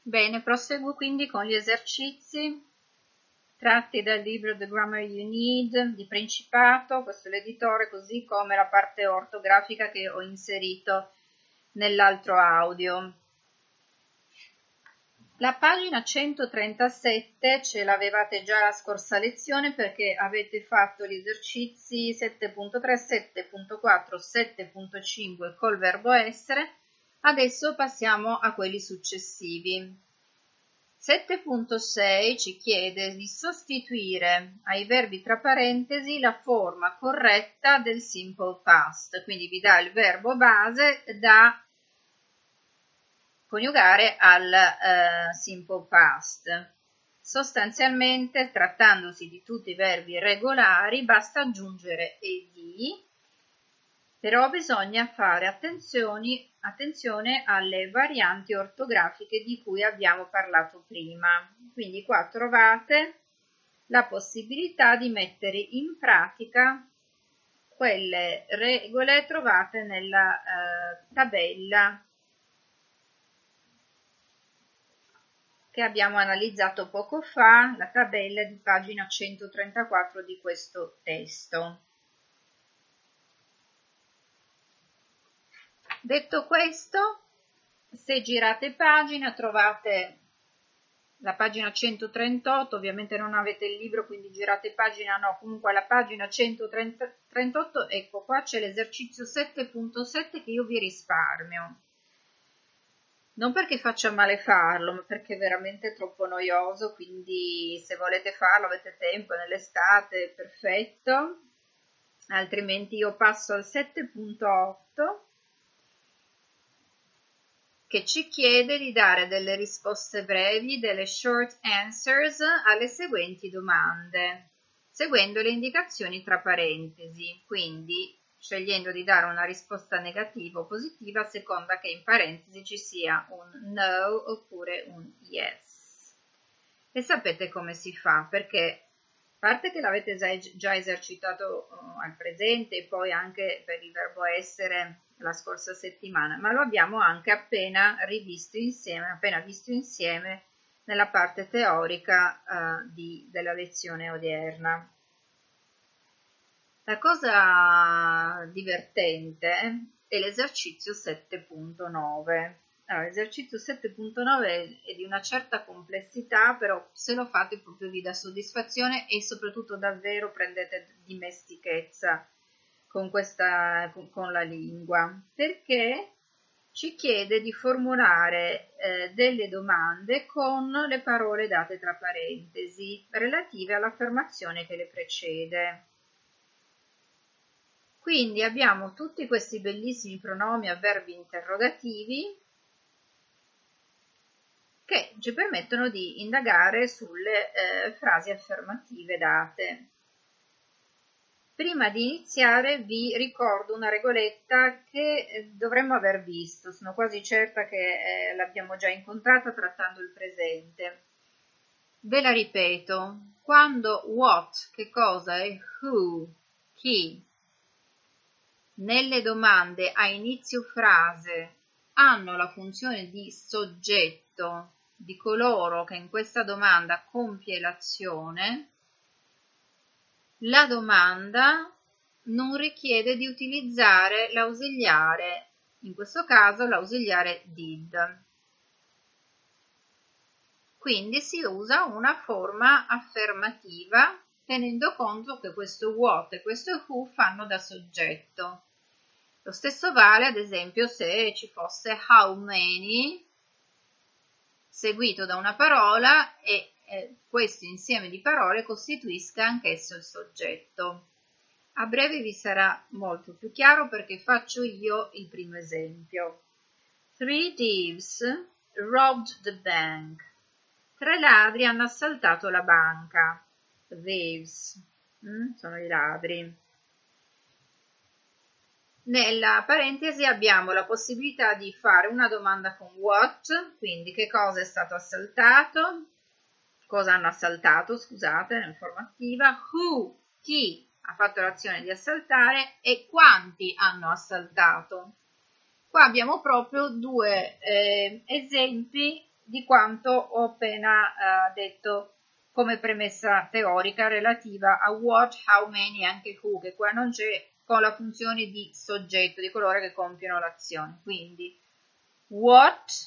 Bene, proseguo quindi con gli esercizi tratti dal libro The Grammar You Need di Principato, questo è l'editore, così come la parte ortografica che ho inserito nell'altro audio. La pagina 137 ce l'avevate già la scorsa lezione perché avete fatto gli esercizi 7.3, 7.4, 7.5 col verbo essere. Adesso passiamo a quelli successivi. 7.6 ci chiede di sostituire ai verbi tra parentesi la forma corretta del simple past, quindi vi dà il verbo base da coniugare al simple past. Sostanzialmente, trattandosi di tutti i verbi regolari, basta aggiungere ed, però bisogna fare attenzione alle varianti ortografiche di cui abbiamo parlato prima. Quindi qua trovate la possibilità di mettere in pratica quelle regole trovate nella tabella che abbiamo analizzato poco fa, la tabella di pagina 134 di questo testo. Detto questo, se girate pagina trovate la pagina 138, ovviamente non avete il libro quindi girate pagina no, comunque la pagina 138, ecco qua c'è l'esercizio 7.7 che io vi risparmio. Non perché faccia male farlo, ma perché è veramente troppo noioso, quindi se volete farlo avete tempo nell'estate, perfetto, altrimenti io passo al 7.8 che ci chiede di dare delle risposte brevi, delle short answers alle seguenti domande, seguendo le indicazioni tra parentesi, quindi scegliendo di dare una risposta negativa o positiva a seconda che in parentesi ci sia un no oppure un yes. E sapete come si fa, perché a parte che l'avete già esercitato al presente e poi anche per il verbo essere la scorsa settimana, ma lo abbiamo anche appena visto insieme nella parte teorica della lezione odierna. La cosa divertente è l'esercizio 7.9. Allora, l'esercizio 7.9 è di una certa complessità, però se lo fate proprio vi dà soddisfazione e soprattutto davvero prendete dimestichezza con la lingua, perché ci chiede di formulare delle domande con le parole date tra parentesi relative all'affermazione che le precede. Quindi abbiamo tutti questi bellissimi pronomi a verbi interrogativi che ci permettono di indagare sulle frasi affermative date. Prima di iniziare vi ricordo una regoletta che dovremmo aver visto, sono quasi certa che l'abbiamo già incontrata trattando il presente. Ve la ripeto, quando what, che cosa, e who, chi, nelle domande a inizio frase hanno la funzione di soggetto di coloro che in questa domanda compie l'azione, la domanda non richiede di utilizzare l'ausiliare, in questo caso l'ausiliare did. Quindi si usa una forma affermativa tenendo conto che questo what e questo who fanno da soggetto. Lo stesso vale ad esempio se ci fosse how many seguito da una parola e questo insieme di parole costituisca anch'esso il soggetto. A breve vi sarà molto più chiaro perché faccio io il primo esempio. 3 thieves robbed the bank. 3 ladri hanno assaltato la banca. Thieves sono i ladri. Nella parentesi abbiamo la possibilità di fare una domanda con what, quindi che cosa è stato assaltato, cosa hanno assaltato, scusate, nell'informativa, who, chi ha fatto l'azione di assaltare e quanti hanno assaltato. Qua abbiamo proprio due esempi di quanto ho appena detto come premessa teorica relativa a what, how, many e anche who, che qua non c'è, con la funzione di soggetto, di coloro che compiono l'azione. Quindi what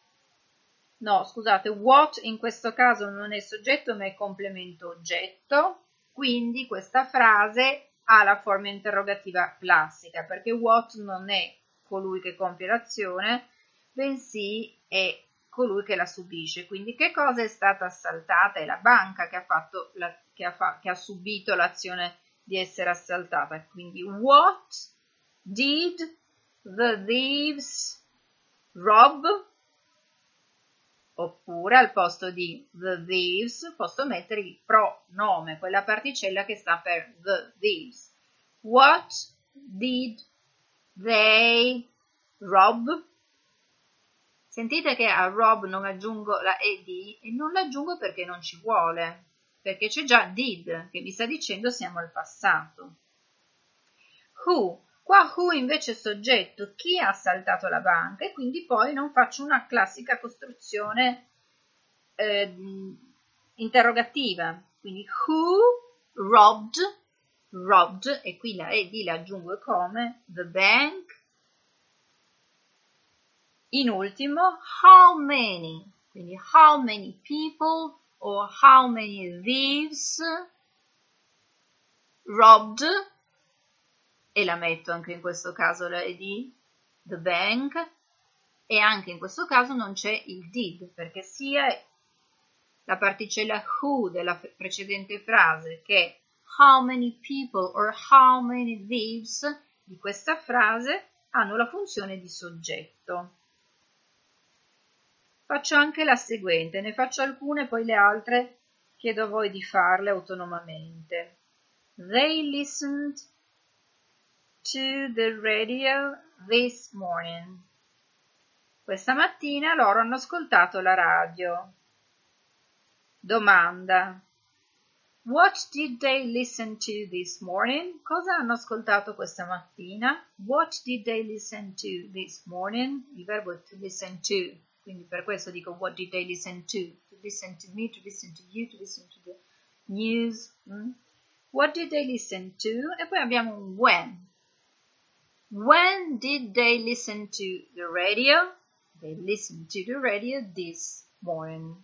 in questo caso non è soggetto ma è complemento oggetto, quindi questa frase ha la forma interrogativa classica, perché what non è colui che compie l'azione, bensì è colui che la subisce. Quindi che cosa è stata assaltata? È la banca che ha subito l'azione di essere assaltata. Quindi what did the thieves rob? Oppure al posto di the thieves posso mettere il pronome, quella particella che sta per the thieves. What did they rob? Sentite che a rob non aggiungo la ed e non l'aggiungo perché non ci vuole, perché c'è già did che vi sta dicendo siamo al passato. Who? Qua who invece è soggetto, chi ha assaltato la banca, e quindi poi non faccio una classica costruzione interrogativa. Quindi who robbed, e qui la ed la aggiungo come the bank. In ultimo, how many, quindi how many people or how many thieves robbed, e la metto anche in questo caso la ed, the bank, e anche in questo caso non c'è il did, perché sia la particella who della precedente frase che how many people or how many thieves di questa frase hanno la funzione di soggetto. Faccio anche la seguente, ne faccio alcune, poi le altre chiedo a voi di farle autonomamente. They listened to the radio this morning. Questa mattina loro hanno ascoltato la radio. Domanda. What did they listen to this morning? Cosa hanno ascoltato questa mattina? What did they listen to this morning? Il verbo è to listen to, quindi per questo dico what did they listen to? To listen to me, to listen to you, to listen to the news. What did they listen to? E poi abbiamo un when. When did they listen to the radio? They listened to the radio this morning.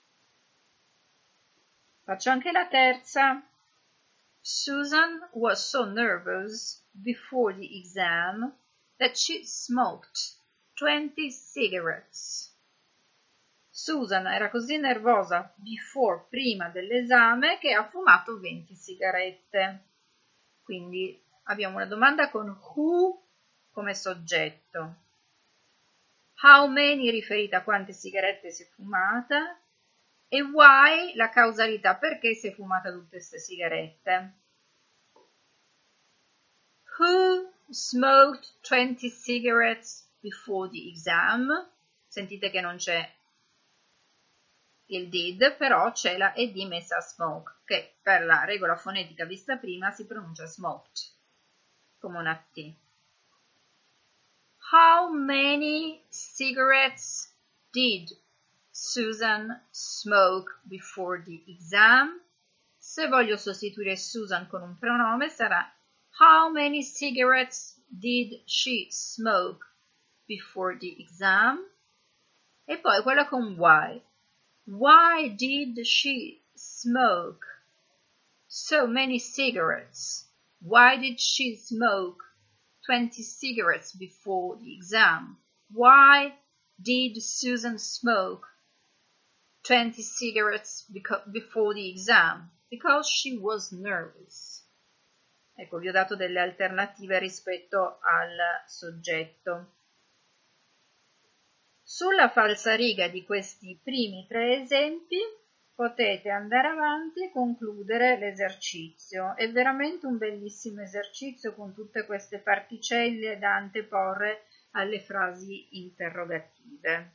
Faccio anche la terza. Susan was so nervous before the exam that she smoked 20 cigarettes. Susan era così nervosa prima dell'esame, che ha fumato 20 sigarette. Quindi abbiamo una domanda con who come soggetto. How many riferita a quante sigarette si è fumata, e why la causalità, perché si è fumata tutte queste sigarette. Who smoked 20 cigarettes before the exam? Sentite che non c'è il did, però c'è la ed messa a smoke, che per la regola fonetica vista prima si pronuncia smoked, come una T. How many cigarettes did Susan smoke before the exam? Se voglio sostituire Susan con un pronome sarà how many cigarettes did she smoke before the exam? E poi quella con why. Why did she smoke so many cigarettes? Why did she smoke 20 cigarettes before the exam? Why did Susan smoke 20 cigarettes before the exam? Because she was nervous. Ecco, vi ho dato delle alternative rispetto al soggetto. Sulla falsariga di questi primi 3 esempi potete andare avanti e concludere l'esercizio. È veramente un bellissimo esercizio con tutte queste particelle da anteporre alle frasi interrogative.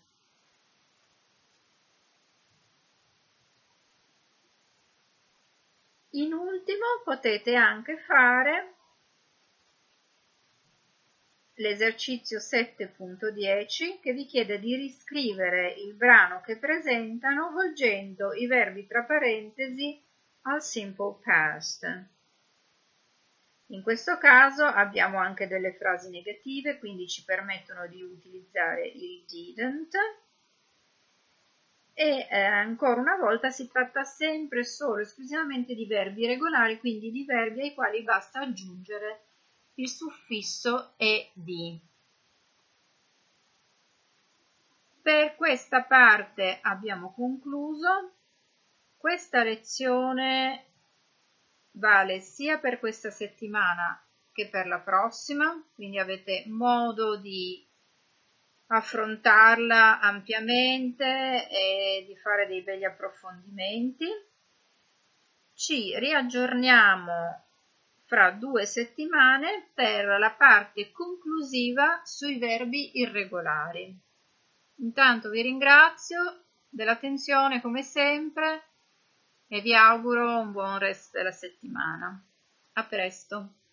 In ultimo potete anche fare l'esercizio 7.10 che vi chiede di riscrivere il brano che presentano volgendo i verbi tra parentesi al simple past. In questo caso abbiamo anche delle frasi negative, quindi ci permettono di utilizzare il didn't. E ancora una volta si tratta sempre solo esclusivamente di verbi regolari, quindi di verbi ai quali basta aggiungere il suffisso ed. Per questa parte abbiamo concluso. Questa lezione vale sia per questa settimana che per la prossima, quindi avete modo di affrontarla ampiamente e di fare dei begli approfondimenti. Ci riaggiorniamo fra 2 settimane per la parte conclusiva sui verbi irregolari. Intanto vi ringrazio dell'attenzione come sempre e vi auguro un buon resto della settimana. A presto!